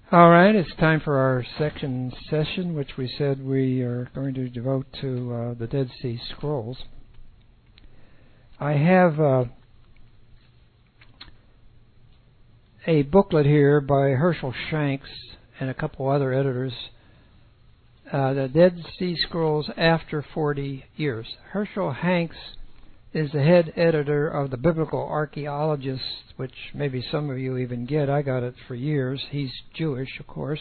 All right, it's time for our second session, which we said we are going to devote to the Dead Sea Scrolls. I have a booklet here by Herschel Shanks and a couple other editors, the Dead Sea Scrolls After 40 Years. Herschel Shanks is the head editor of the Biblical Archaeologist, which maybe some of you even get. I got it for years. He's Jewish, of course.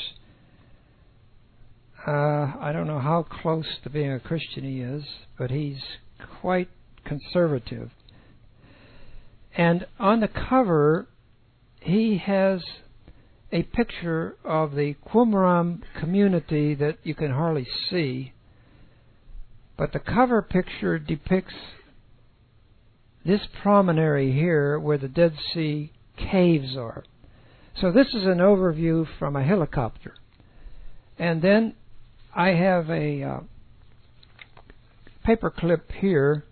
I don't know how close to being a Christian he is, but he's quite conservative. And on the cover, he has a picture of the Qumran community that you can hardly see, but the cover picture depicts this promontory here where the Dead Sea caves are. So this is an overview from a helicopter. And then I have a paper clip here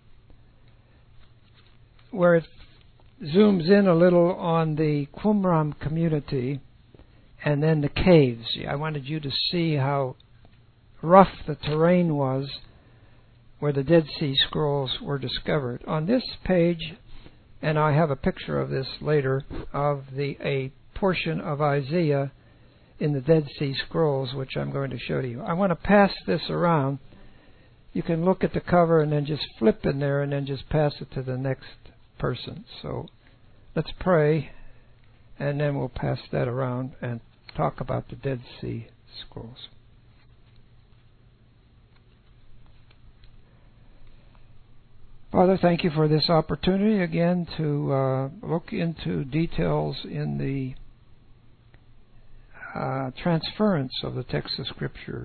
where it zooms in a little on the Qumran community and then the caves. I wanted you to see how rough the terrain was where the Dead Sea Scrolls were discovered. On this page, and I have a picture of this later, of a portion of Isaiah in the Dead Sea Scrolls, which I'm going to show to you. I want to pass this around. You can look at the cover and then just flip in there and then just pass it to the next person. So let's pray, and then we'll pass that around and talk about the Dead Sea Scrolls. Father, thank you for this opportunity again to look into details in the transference of the text of Scripture.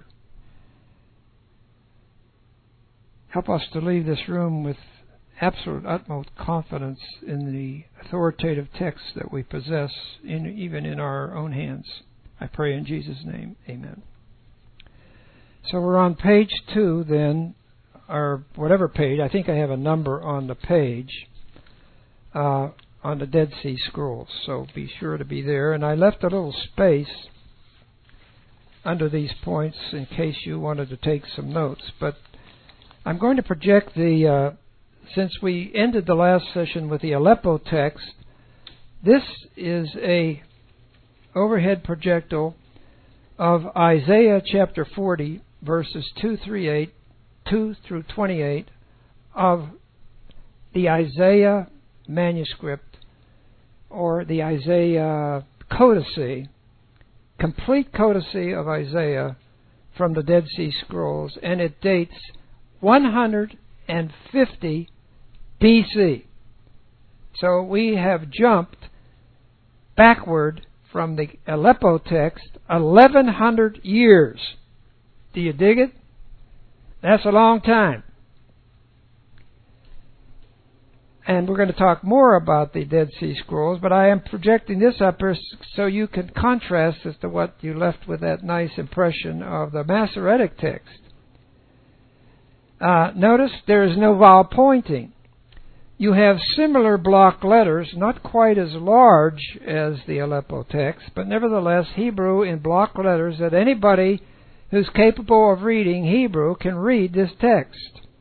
Help us to leave this room with absolute utmost confidence in the authoritative text that we possess, even in our own hands. I pray in Jesus' name, amen. So we're on page 2 then, or whatever page. I think I have a number on the page on the Dead Sea Scrolls, so be sure to be there. And I left a little space under these points in case you wanted to take some notes. But I'm going to project since we ended the last session with the Aleppo text, this is a overhead projectile of Isaiah chapter 40, verses 2 through 28 of the Isaiah manuscript, or the Isaiah codice, complete codice of Isaiah from the Dead Sea Scrolls, and it dates 150 BC. So we have jumped backward from the Aleppo text 1,100 years. Do you dig it? That's a long time. And we're going to talk more about the Dead Sea Scrolls, but I am projecting this up here so you can contrast as to what you left with that nice impression of the Masoretic text. Notice there is no vowel pointing. You have similar block letters, not quite as large as the Aleppo text, but nevertheless Hebrew in block letters that anybody who's capable of reading Hebrew can read this text.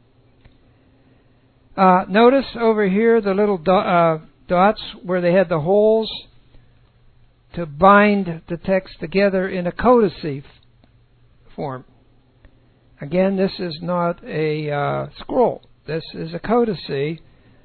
Notice over here the little dots where they had the holes to bind the text together in a codice form. Again, this is not a scroll. This is a codice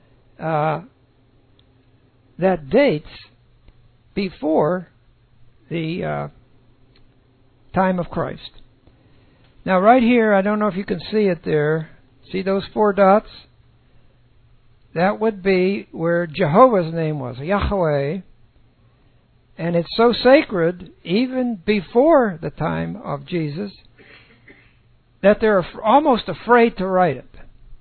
that dates before the time of Christ. Now right here, I don't know if you can see it there. See those 4 dots? That would be where Jehovah's name was, Yahweh. And it's so sacred, even before the time of Jesus, that they're almost afraid to write it.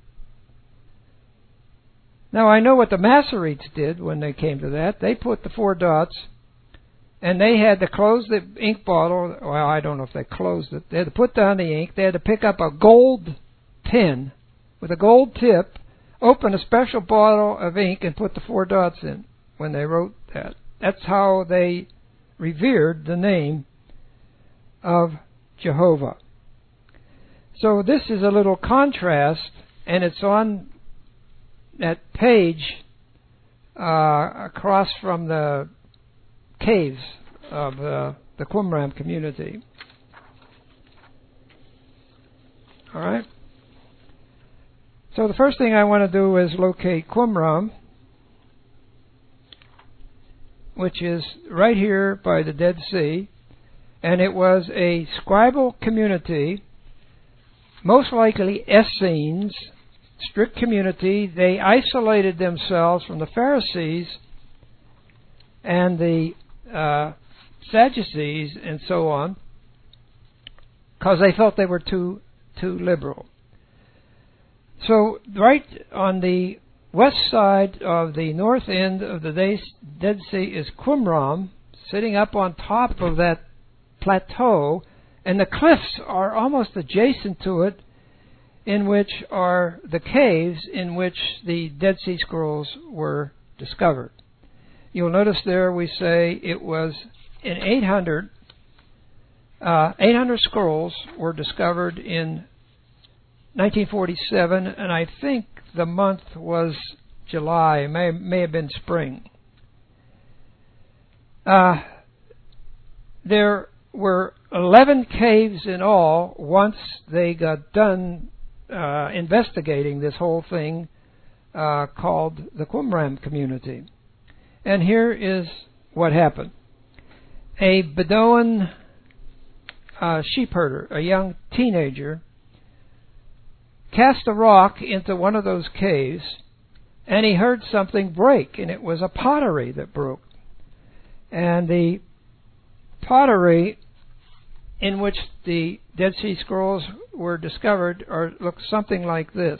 Now I know what the Masoretes did when they came to that. They put the 4 dots, and they had to close the ink bottle. Well, I don't know if they closed it. They had to put down the ink. They had to pick up a gold pen with a gold tip, open a special bottle of ink, and put the 4 dots in when they wrote that. That's how they revered the name of Jehovah. So this is a little contrast, and it's on that page across from the caves of the Qumran community. All right? So the first thing I want to do is locate Qumran, which is right here by the Dead Sea, and it was a scribal community, most likely Essenes, strict community. They isolated themselves from the Pharisees and the Sadducees and so on, because they felt they were too liberal. So right on the west side of the north end of the Dead Sea is Qumran, sitting up on top of that plateau, and the cliffs are almost adjacent to it, in which are the caves in which the Dead Sea Scrolls were discovered. You'll notice there we say it was in 800 scrolls were discovered in 1947, and I think the month was July, may have been spring. There were 11 caves in all once they got done investigating this whole thing called the Qumran community. And here is what happened. A Bedouin sheep herder, a young teenager, cast a rock into one of those caves, and he heard something break, and it was a pottery that broke. And the pottery in which the Dead Sea Scrolls were discovered looks something like this.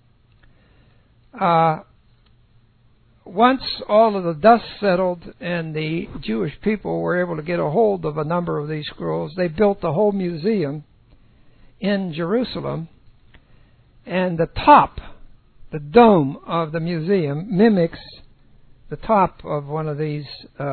Once all of the dust settled and the Jewish people were able to get a hold of a number of these scrolls, they built the whole museum in Jerusalem. And the top, the dome of the museum, mimics the top of one of these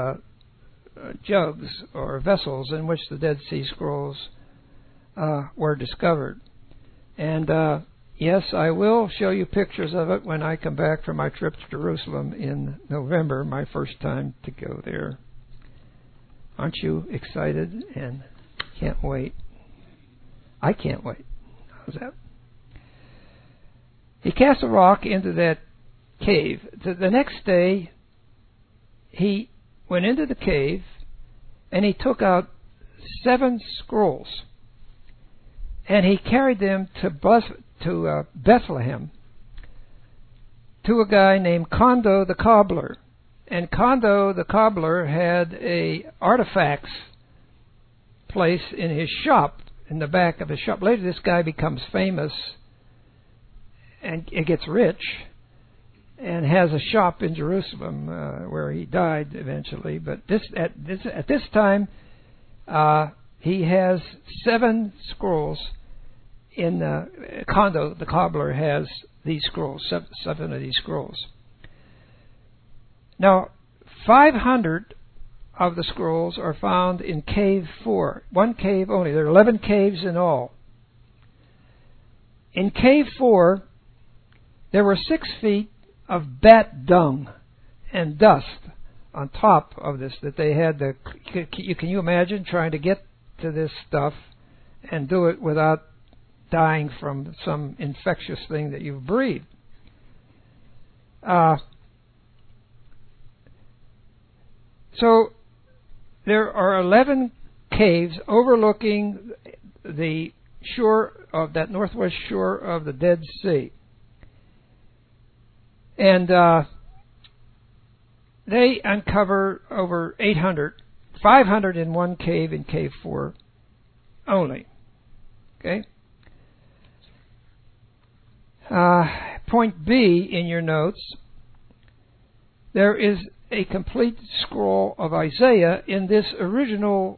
jugs or vessels in which the Dead Sea Scrolls were discovered. And yes, I will show you pictures of it when I come back from my trip to Jerusalem in November, my first time to go there. Aren't you excited and can't wait? I can't wait. How's that? He cast a rock into that cave. The next day, he went into the cave and he took out 7 scrolls, and he carried them to Bethlehem to a guy named Kondo the cobbler. And Kondo the cobbler had a artifacts place in his shop, in the back of his shop. Later this guy becomes famous and it gets rich and has a shop in Jerusalem where he died eventually. But at this time, he has 7 scrolls. In Kondo, the cobbler has these scrolls, 7 of these scrolls. Now, 500 of the scrolls are found in Cave 4, one cave only. There are 11 caves in all. In Cave 4, there were 6 feet of bat dung and dust on top of this that they had to. Can you imagine trying to get to this stuff and do it without dying from some infectious thing that you've breathed? So there are 11 caves overlooking the shore of that northwest shore of the Dead Sea. And they uncover over 500 in one cave in Cave 4 only. Okay? Point B in your notes, there is a complete scroll of Isaiah in this original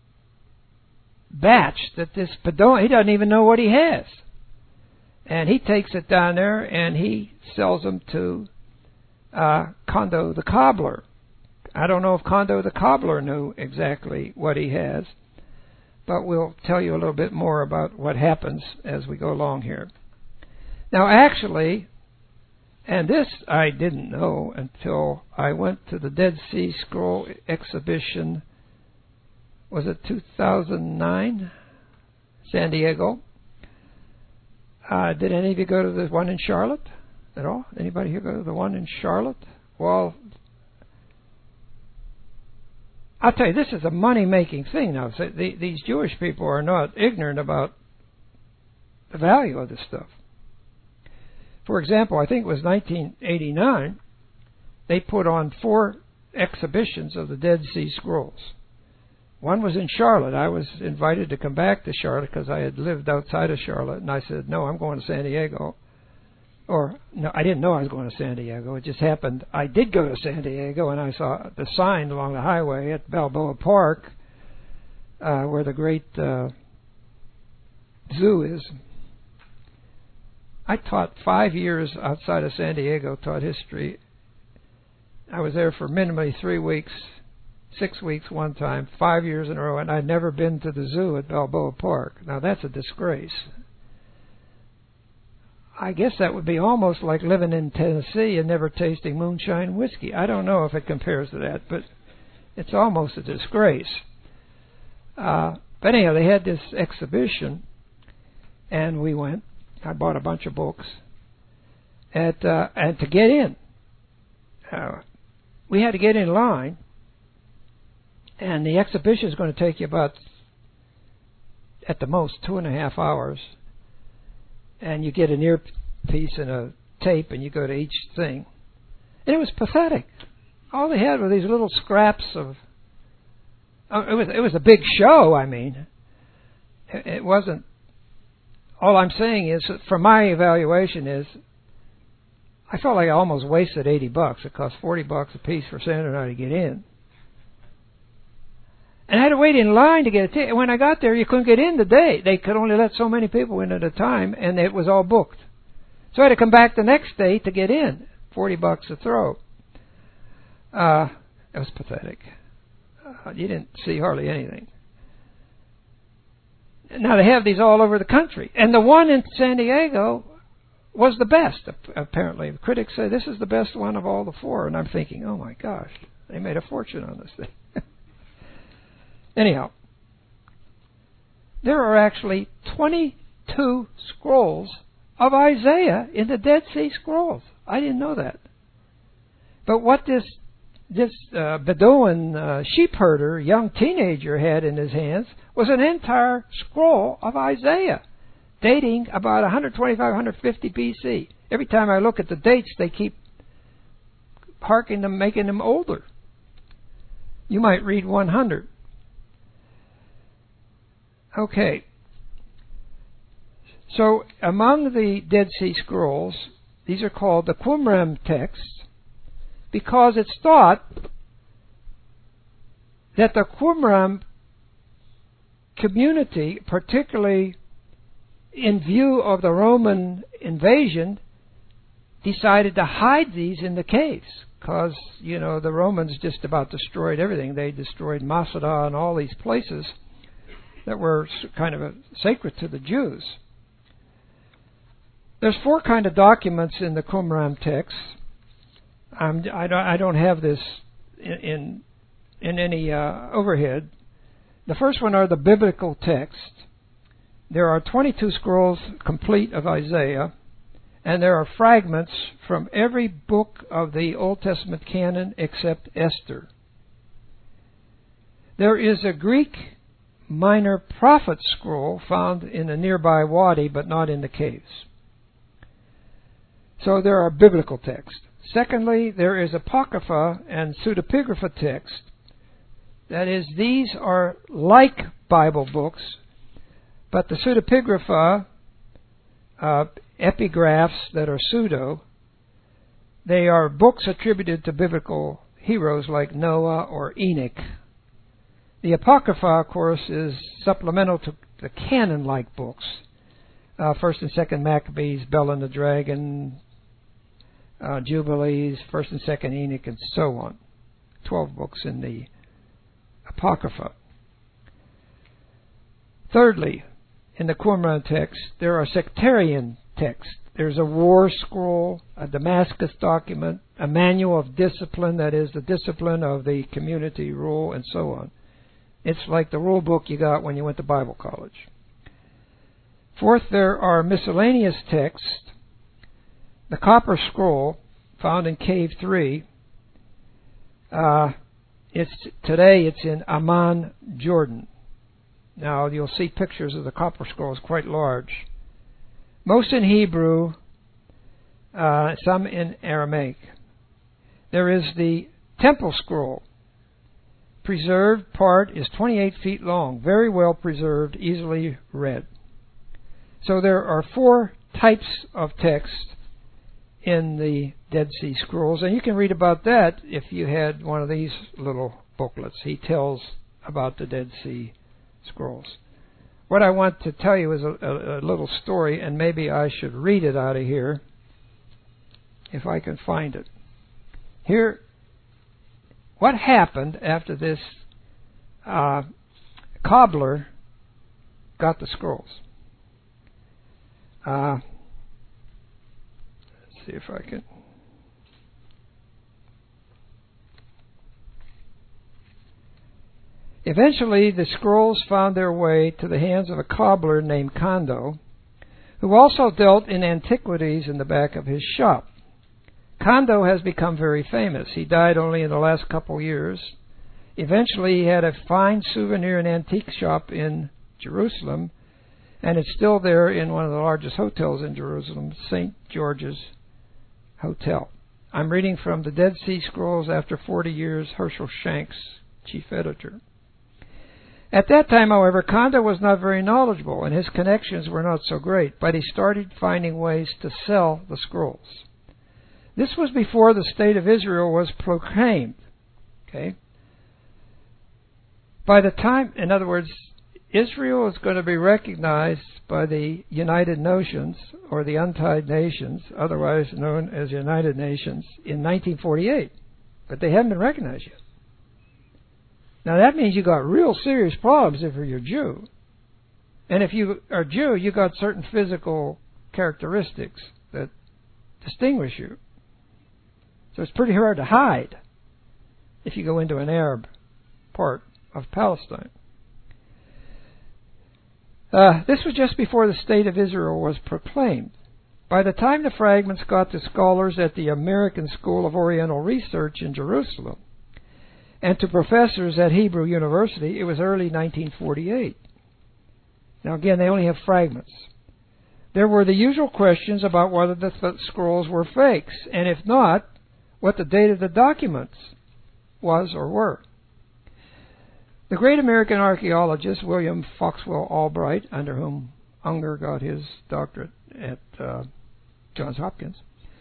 batch that this Bedouin, he doesn't even know what he has. And he takes it down there and he sells them to Kondo the cobbler. I don't know if Kondo the cobbler knew exactly what he has, but we'll tell you a little bit more about what happens as we go along here. Now, actually, and this I didn't know until I went to the Dead Sea Scroll exhibition, was it 2009, San Diego? Did any of you go to the one in Charlotte at all? Anybody here go to the one in Charlotte? Well, I'll tell you, this is a money-making thing now. So these Jewish people are not ignorant about the value of this stuff. For example, I think it was 1989, they put on 4 exhibitions of the Dead Sea Scrolls. One was in Charlotte. I was invited to come back to Charlotte because I had lived outside of Charlotte, and I said, no, I'm going to San Diego. Or, no, I didn't know I was going to San Diego. It just happened. I did go to San Diego, and I saw the sign along the highway at Balboa Park where the great zoo is. I taught 5 years outside of San Diego, taught history. I was there for minimally 3 weeks, 6 weeks one time, 5 years in a row, and I'd never been to the zoo at Balboa Park. Now, that's a disgrace. I guess that would be almost like living in Tennessee and never tasting moonshine whiskey. I don't know if it compares to that, but it's almost a disgrace. But anyhow, they had this exhibition, and we went. I bought a bunch of books. And to get in, we had to get in line, and the exhibition is going to take you about, at the most, 2.5 hours. And you get an earpiece and a tape, and you go to each thing. And it was pathetic. All they had were these little scraps of... it was a big show, I mean. It wasn't... All I'm saying is, from my evaluation is, I felt like I almost wasted $80. It cost $40 a piece for Sandra and I to get in. And I had to wait in line to get a ticket. When I got there, you couldn't get in the day. They could only let so many people in at a time, and it was all booked. So I had to come back the next day to get in. $40 a throw. It was pathetic. You didn't see hardly anything. Now, they have these all over the country. And the one in San Diego was the best, apparently. The critics say this is the best one of all the 4. And I'm thinking, oh, my gosh, they made a fortune on this thing. Anyhow, there are actually 22 scrolls of Isaiah in the Dead Sea Scrolls. I didn't know that. But what this Bedouin sheep herder, young teenager, had in his hands was an entire scroll of Isaiah, dating about 125, 150 BC. Every time I look at the dates, they keep harking them, making them older. You might read 100. Okay. So among the Dead Sea Scrolls, these are called the Qumran texts, because it's thought that the Qumran community, particularly in view of the Roman invasion, decided to hide these in the caves. Because, the Romans just about destroyed everything. They destroyed Masada and all these places that were kind of sacred to the Jews. There's 4 kind of documents in the Qumran texts. I don't have this in any overhead. The first one are the biblical texts. There are 22 scrolls complete of Isaiah, and there are fragments from every book of the Old Testament canon except Esther. There is a Greek minor prophet scroll found in a nearby wadi, but not in the caves. So there are biblical texts. Secondly, there is Apocrypha and pseudepigrapha text. That is, these are like Bible books, but the pseudepigrapha, epigraphs that are pseudo, they are books attributed to biblical heroes like Noah or Enoch. The Apocrypha, of course, is supplemental to the canon-like books. 1st and 2nd Maccabees, Bel and the Dragon, Jubilees, 1st and 2nd Enoch, and so on. 12 books in the Apocrypha. Thirdly, in the Qumran text, there are sectarian texts. There's a war scroll, a Damascus document, a manual of discipline, that is, the discipline of the community rule, and so on. It's like the rule book you got when you went to Bible college. Fourth, there are miscellaneous texts. The copper scroll found in Cave 3, today it's in Amman, Jordan. Now, you'll see pictures of the copper scrolls, quite large. Most in Hebrew, some in Aramaic. There is the temple scroll. Preserved part is 28 feet long, very well preserved, easily read. So there are 4 types of text in the Dead Sea Scrolls, and you can read about that if you had one of these little booklets. He tells about the Dead Sea Scrolls. What I want to tell you is a little story, and maybe I should read it out of here if I can find it. Here, what happened after this cobbler got the scrolls? Let's see if I can. Eventually, the scrolls found their way to the hands of a cobbler named Kondo, who also dealt in antiquities in the back of his shop. Kondo has become very famous. He died only in the last couple years. Eventually, he had a fine souvenir and antique shop in Jerusalem, and it's still there in one of the largest hotels in Jerusalem, St. George's Hotel. I'm reading from the Dead Sea Scrolls After 40 Years, Herschel Shanks, chief editor. At that time, however, Kondo was not very knowledgeable, and his connections were not so great, but he started finding ways to sell the scrolls. This was before the state of Israel was proclaimed. Okay? By the time, in other words, Israel is going to be recognized by the United Nations, or the Untied Nations, otherwise known as United Nations, in 1948. But they haven't been recognized yet. Now that means you got real serious problems if you're Jew. And if you are Jew, you got certain physical characteristics that distinguish you. So it's pretty hard to hide if you go into an Arab part of Palestine. This was just before the state of Israel was proclaimed. By the time the fragments got to scholars at the American School of Oriental Research in Jerusalem, and to professors at Hebrew University, it was early 1948. Now again, they only have fragments. There were the usual questions about whether the scrolls were fakes, and if not, what the date of the documents was or were. The great American archaeologist William Foxwell Albright, under whom Unger got his doctorate at Johns Hopkins,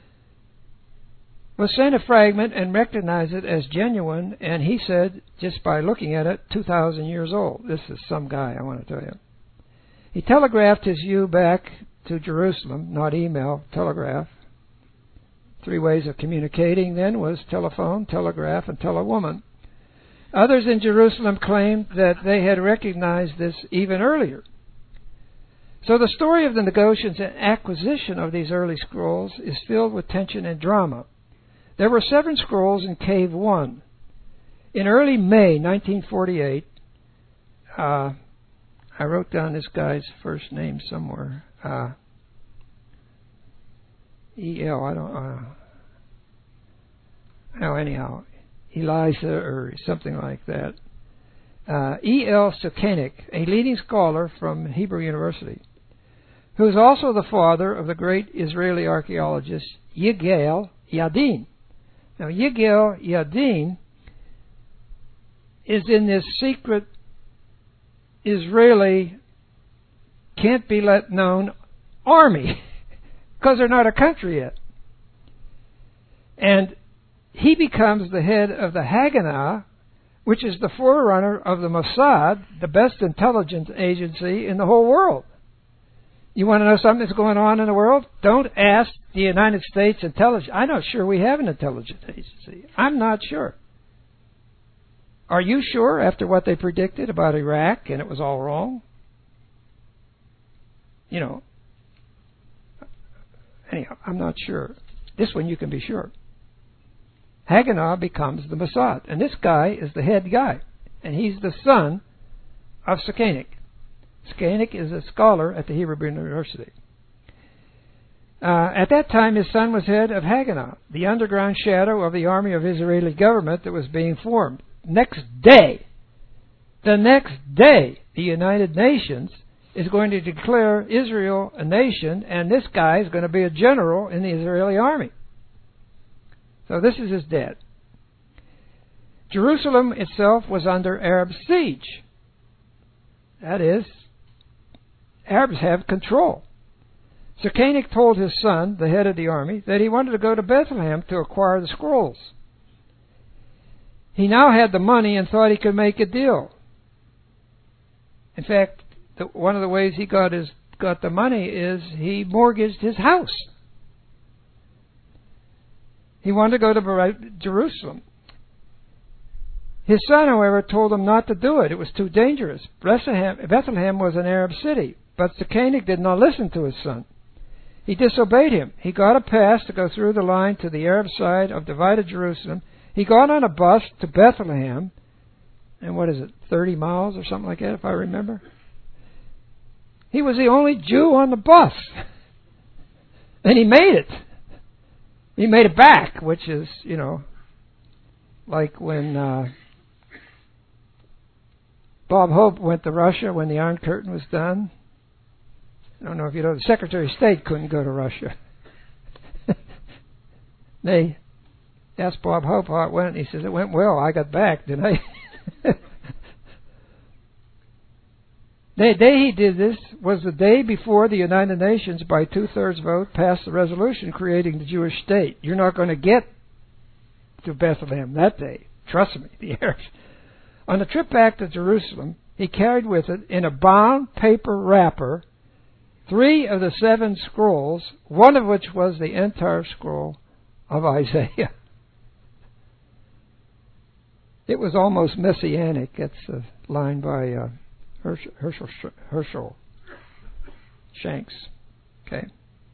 was sent a fragment and recognized it as genuine, and he said, just by looking at it, 2,000 years old. This is some guy, I want to tell you. He telegraphed his view back to Jerusalem, not email, telegraph. 3 ways of communicating then was telephone, telegraph, and telewoman. Others in Jerusalem claimed that they had recognized this even earlier. So the story of the negotiations and acquisition of these early scrolls is filled with tension and drama. There were 7 scrolls in Cave 1. In early May 1948, I wrote down this guy's first name somewhere. E.L., I don't anyhow, Eliza or something like that. E.L. Sukenik, a leading scholar from Hebrew University, who is also the father of the great Israeli archaeologist Yigael Yadin. Now, Yigael Yadin is in this secret Israeli can't be let known army because they're not a country yet. And he becomes the head of the Haganah, which is the forerunner of the Mossad, the best intelligence agency in the whole world. You want to know something that's going on in the world? Don't ask the United States intelligence. I'm not sure we have an intelligence agency. I'm not sure. Are you sure after what they predicted about Iraq and it was all wrong? Anyhow, I'm not sure. This one you can be sure. Haganah becomes the Mossad, and this guy is the head guy, and he's the son of Sekenic. Sekenic is a scholar at the Hebrew University. At that time, his son was head of Haganah, the underground shadow of the army of Israeli government that was being formed. The next day, the United Nations is going to declare Israel a nation, and this guy is going to be a general in the Israeli army. So this is his dad. Jerusalem itself was under Arab siege. That is, Arabs have control. Sekenic told his son, the head of the army, that he wanted to go to Bethlehem to acquire the scrolls. He now had the money and thought he could make a deal. In fact, one of the ways he got the money is he mortgaged his house. He wanted to go to Jerusalem. His son, however, told him not to do it. It was too dangerous. Bethlehem was an Arab city, but Sekenic did not listen to his son. He disobeyed him. He got a pass to go through the line to the Arab side of divided Jerusalem. He got on a bus to Bethlehem, and 30 miles or something like that, if I remember. He was the only Jew on the bus. And he made it. He made it back, which is, like when Bob Hope went to Russia when the Iron Curtain was done. I don't know if you know, the Secretary of State couldn't go to Russia. They asked Bob Hope how it went, and he says, it went well. I got back, didn't I? The day he did this was the day before the United Nations, by 2/3 vote, passed the resolution creating the Jewish state. You're not going to get to Bethlehem that day. Trust me, the Arabs. On the trip back to Jerusalem, he carried with it, in a bound paper wrapper, 3 of the 7 scrolls, one of which was the entire scroll of Isaiah. It was almost messianic. That's a line by Herschel Shanks. Okay.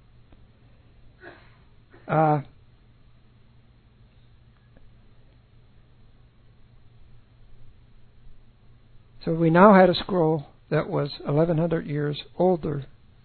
So we now had a scroll that was 1,100 years older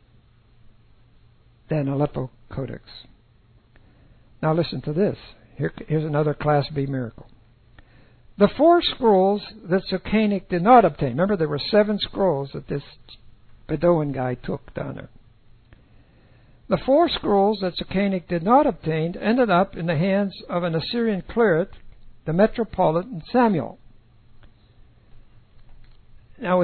than Aleppo Codex. Now listen to this. Here's another Class B miracle. The 4 scrolls that Sekenic did not obtain. Remember, there were 7 scrolls that this Bedouin guy took down there. The 4 scrolls that Sekenic did not obtain ended up in the hands of an Assyrian cleric, the Metropolitan Samuel. Now,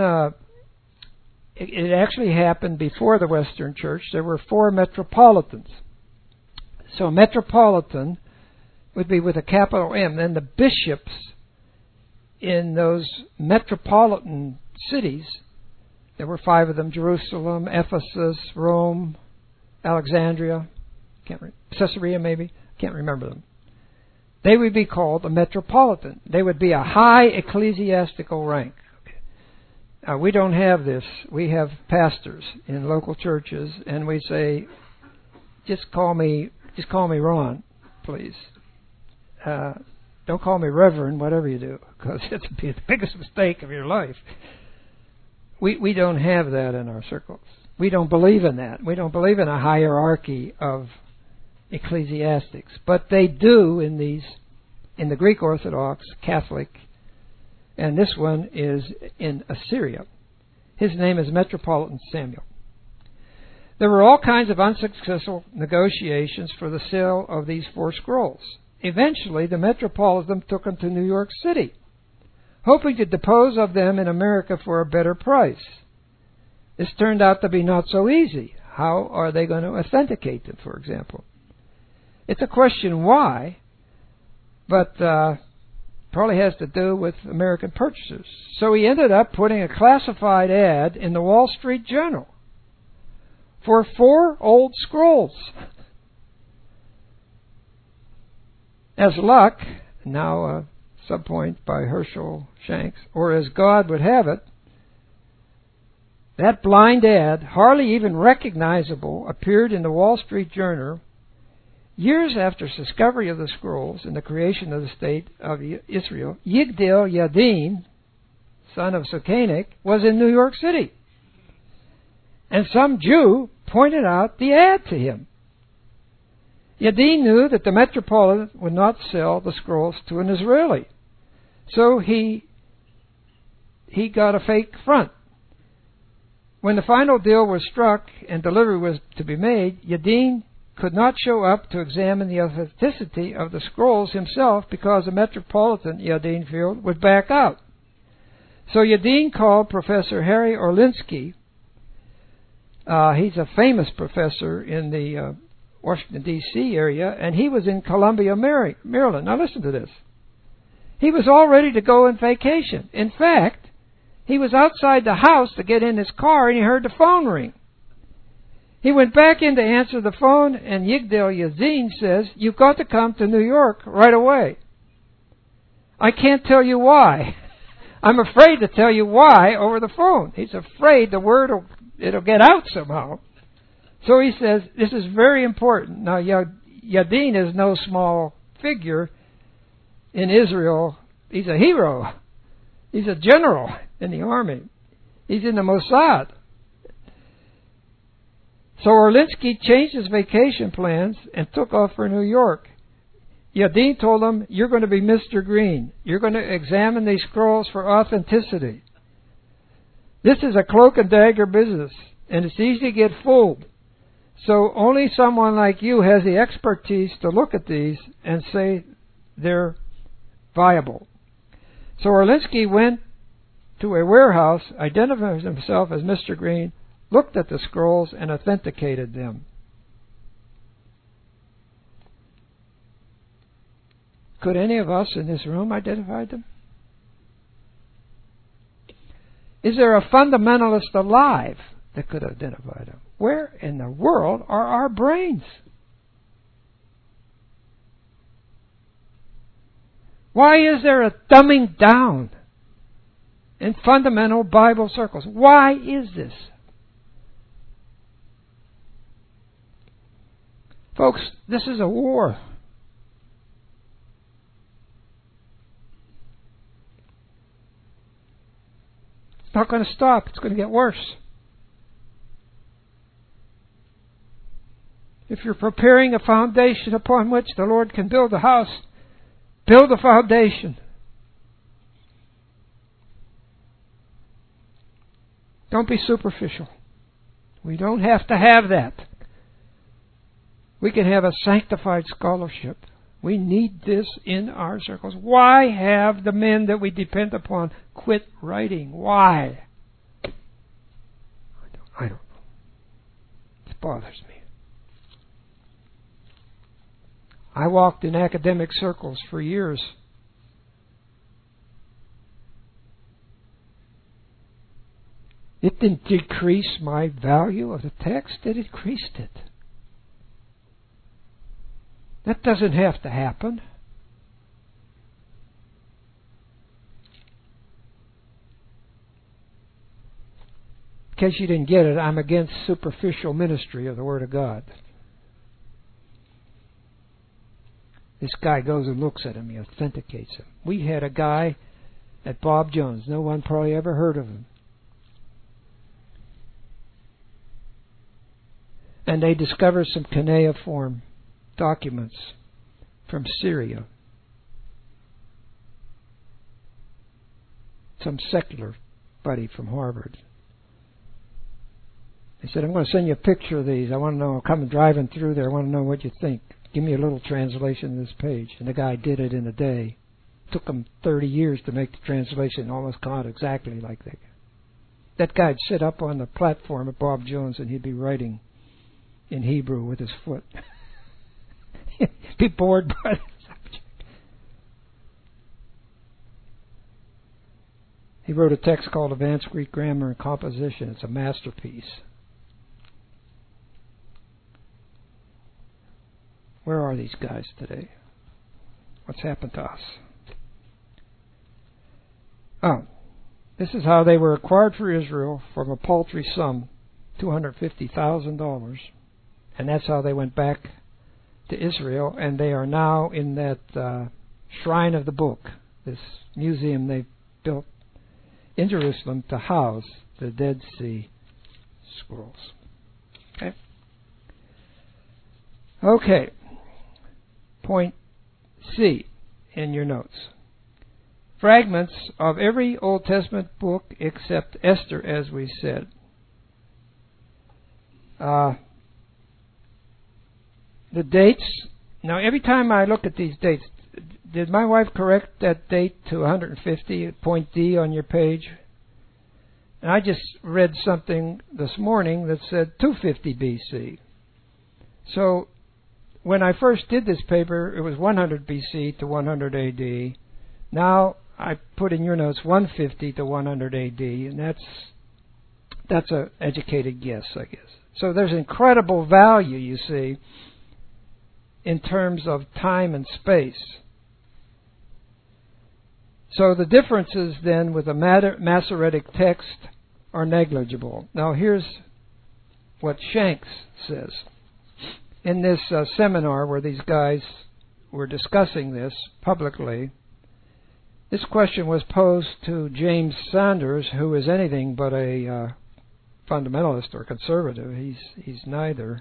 it actually happened before the Western Church. There were 4 metropolitans. So metropolitan would be with a capital M. Then the bishops in those metropolitan cities, there were 5 of them: Jerusalem, Ephesus, Rome, Alexandria, Caesarea maybe, can't remember them. They would be called a metropolitan. They would be a high ecclesiastical rank. We don't have this. We have pastors in local churches, and we say, just call me Ron, please. Don't call me Reverend, whatever you do, because it's the biggest mistake of your life. We don't have that in our circles. We don't believe in that. We don't believe in a hierarchy of ecclesiastics, but they do in the Greek Orthodox, Catholic, and this one is in Assyria. His name is Metropolitan Samuel. There were all kinds of unsuccessful negotiations for the sale of these 4 scrolls. Eventually, the Metropolitan took them to New York City, hoping to dispose of them in America for a better price. This turned out to be not so easy. How are they going to authenticate them, for example? It's a question why, but probably has to do with American purchasers. So he ended up putting a classified ad in the Wall Street Journal for 4 old scrolls. As luck, now a subpoint by Herschel Shanks, or as God would have it, That blind ad, hardly even recognizable, appeared in the Wall Street Journal years after the discovery of the scrolls and the creation of the state of Israel. Yigdal Yadin, son of Sukenik, was in New York City. And some Jew pointed out the ad to him. Yadin knew that the Metropolitan would not sell the scrolls to an Israeli. So he got a fake front. When the final deal was struck and delivery was to be made, Yadin could not show up to examine the authenticity of the scrolls himself because the Metropolitan, Yadin felt, would back out. So Yadin called Professor Harry Orlinsky. He's a famous professor in the Washington, D.C. area, and he was in Columbia, Maryland. Now listen to this. He was all ready to go on vacation. In fact, he was outside the house to get in his car, and he heard the phone ring. He went back in to answer the phone, and Yigdal Yadin says, "You've got to come to New York right away." "I can't tell you why. I'm afraid to tell you why over the phone." He's afraid the word it'll get out somehow. So he says, "This is very important." Now, Yadin is no small figure in Israel. He's a hero. He's a general in the army. He's in the Mossad. So Orlinsky changed his vacation plans and took off for New York. Yadin told him, "You're going to be Mr. Green. You're going to examine these scrolls for authenticity. This is a cloak and dagger business, and it's easy to get fooled. So only someone like you has the expertise to look at these and say they're viable." So Orlinsky went to a warehouse, identified himself as Mr. Green, looked at the scrolls, and authenticated them. Could any of us in this room identify them? Is there a fundamentalist alive that could identify them? Where in the world are our brains? Why is there a dumbing down in fundamental Bible circles? Why is this? Folks, this is a war. It's not going to stop. It's going to get worse. If you're preparing a foundation upon which the Lord can build a house, build a foundation. Don't be superficial. We don't have to have that. We can have a sanctified scholarship. We need this in our circles. Why have the men that we depend upon quit writing? Why? I don't know. It bothers me. I walked in academic circles for years. It didn't decrease my value of the text. It increased it. That doesn't have to happen. In case you didn't get it, I'm against superficial ministry of the Word of God. This guy goes and looks at him. He authenticates him. We had a guy at Bob Jones. No one probably ever heard of him. And they discovered some cuneiform documents from Syria. Some secular buddy from Harvard. He said, "I'm going to send you a picture of these. I want to know, I'm coming driving through there. I want to know what you think. Give me a little translation of this page." And the guy did it in a day. It took him 30 years to make the translation almost caught exactly like that. That guy'd sit up on the platform at Bob Jones and he'd be writing in Hebrew with his foot. Be bored by the subject. He wrote a text called Advanced Greek Grammar and Composition. It's a masterpiece. Where are these guys today? What's happened to us? Oh, This is how they were acquired for Israel from a paltry sum, $250,000. And that's how they went back to Israel, and they are now in that Shrine of the Book, this museum they built in Jerusalem to house the Dead Sea Scrolls. Okay. Point C in your notes. Fragments of every Old Testament book except Esther, as we said. The dates. Now, every time I look at these dates, did my wife correct that date to 150, point D on your page? And I just read something this morning that said 250 BC. So, when I first did this paper, it was 100 BC to 100 AD. Now, I put in your notes 150 to 100 AD, and that's an educated guess, I guess. So there's incredible value, you see, in terms of time and space. So the differences then with the Masoretic text are negligible. Now here's what Shanks says. In this seminar where these guys were discussing this publicly, this question was posed to James Sanders, who is anything but a fundamentalist or conservative. He's neither.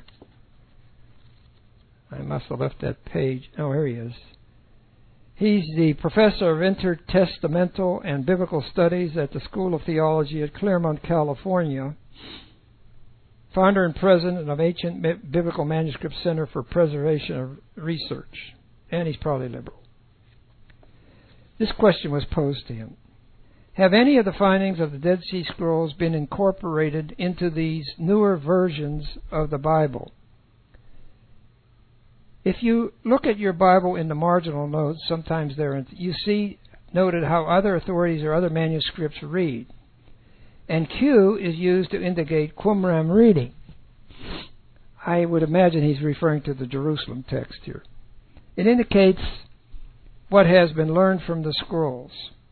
I must have left that page. Oh, here he is. He's the professor of intertestamental and biblical studies at the School of Theology at Claremont, California, founder and president of Ancient Biblical Manuscript Center for Preservation of Research, and he's probably liberal. This question was posed to him. Have any of the findings of the Dead Sea Scrolls been incorporated into these newer versions of the Bible? If you look at your Bible in the marginal notes, sometimes you see noted how other authorities or other manuscripts read. And Q is used to indicate Qumran reading. I would imagine he's referring to the Jerusalem text here. It indicates what has been learned from the scrolls.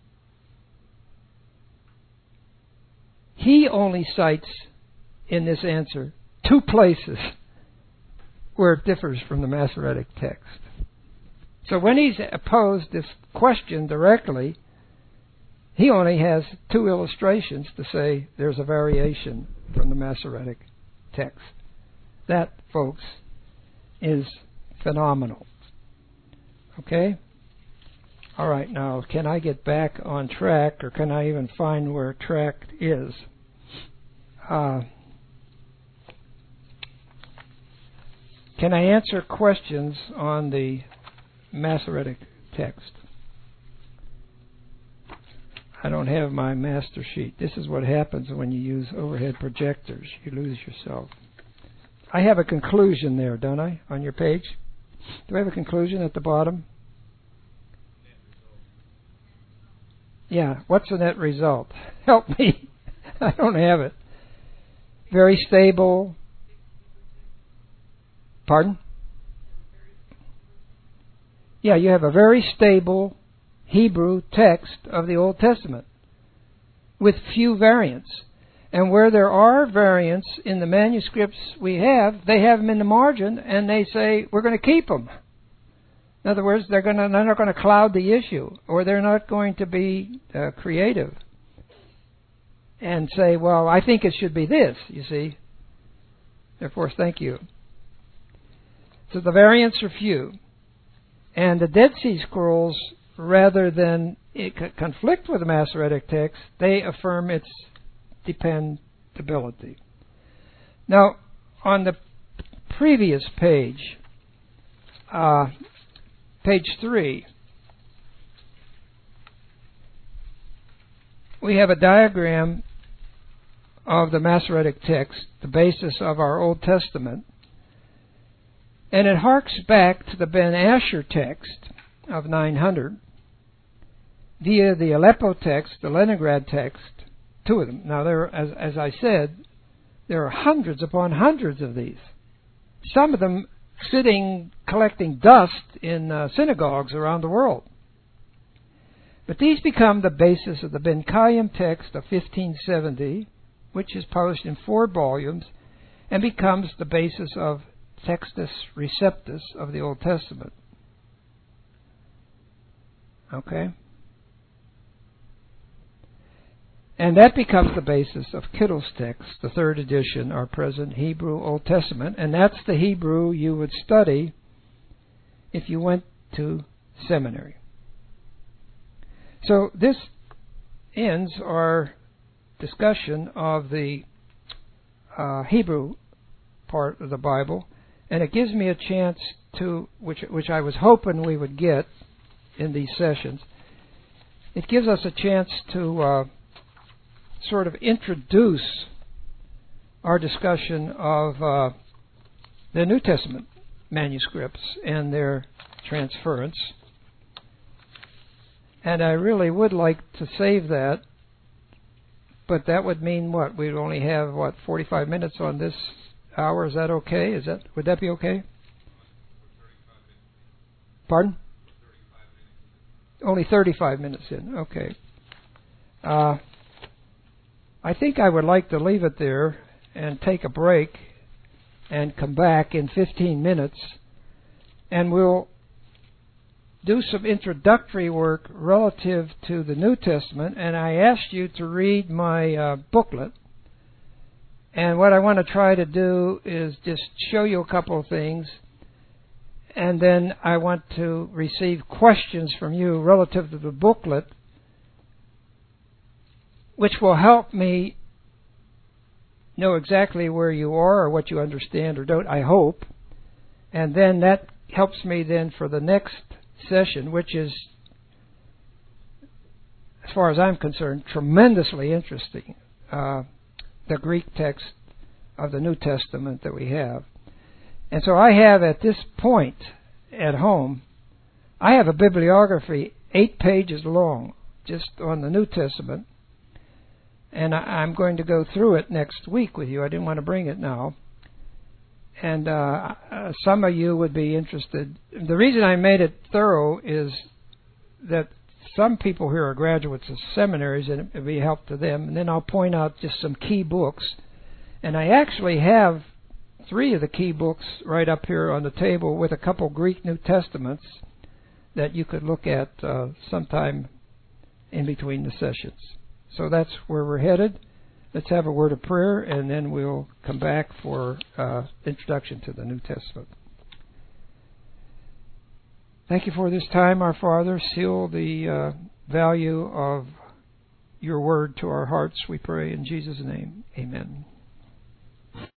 He only cites in this answer 2 places where it differs from the Masoretic text. So when he's posed this question directly, he only has 2 illustrations to say there's a variation from the Masoretic text. That, folks, is phenomenal. Okay? All right, now, can I get back on track, or can I even find where track is? Can I answer questions on the Masoretic text? I don't have my master sheet. This is what happens when you use overhead projectors. You lose yourself. I have a conclusion there, don't I, on your page? Do I have a conclusion at the bottom? Yeah, what's the net result? Help me. I don't have it. Very stable. Pardon? Yeah, you have a very stable Hebrew text of the Old Testament with few variants. And where there are variants in the manuscripts we have, they have them in the margin and they say, we're going to keep them. In other words, they're not going to cloud the issue, or they're not going to be creative and say, well, I think it should be this, you see. Therefore, thank you. So the variants are few. And the Dead Sea Scrolls, rather than conflict with the Masoretic text, they affirm its dependability. Now, on the previous page, page 3, we have a diagram of the Masoretic text, the basis of our Old Testament, and it harks back to the Ben Asher text of 900 via the Aleppo text, the Leningrad text, 2 of them. Now, as I said, there are hundreds upon hundreds of these. Some of them sitting collecting dust in synagogues around the world. But these become the basis of the Ben Chayyim text of 1570, which is published in 4 volumes, and becomes the basis of Textus Receptus of the Old Testament. Okay? And that becomes the basis of Kittle's text, the 3rd edition, our present Hebrew Old Testament, and that's the Hebrew you would study if you went to seminary. So this ends our discussion of the Hebrew part of the Bible, and it gives me a chance to, which I was hoping we would get in these sessions, it gives us a chance to sort of introduce our discussion of the New Testament manuscripts and their transference. And I really would like to save that, but that would mean what? We'd only have, 45 minutes on this hour? Is that okay? Would that be okay? Pardon? Only 35 minutes in. Okay. I think I would like to leave it there and take a break and come back in 15 minutes, and we'll do some introductory work relative to the New Testament. And I asked you to read my booklet, and what I want to try to do is just show you a couple of things, and then I want to receive questions from you relative to the booklet, which will help me know exactly where you are or what you understand or don't, I hope. And then that helps me then for the next session, which is, as far as I'm concerned, tremendously interesting, the Greek text of the New Testament that we have. And so I have at this point at home, I have a bibliography 8 pages long just on the New Testament. And I'm going to go through it next week with you. I didn't want to bring it now. And some of you would be interested. The reason I made it thorough is that some people here are graduates of seminaries, and it would be a help to them. And then I'll point out just some key books. And I actually have 3 of the key books right up here on the table with a couple Greek New Testaments that you could look at sometime in between the sessions. So that's where we're headed. Let's have a word of prayer, and then we'll come back for introduction to the New Testament. Thank you for this time, our Father. Seal the value of your word to our hearts, we pray in Jesus' name. Amen.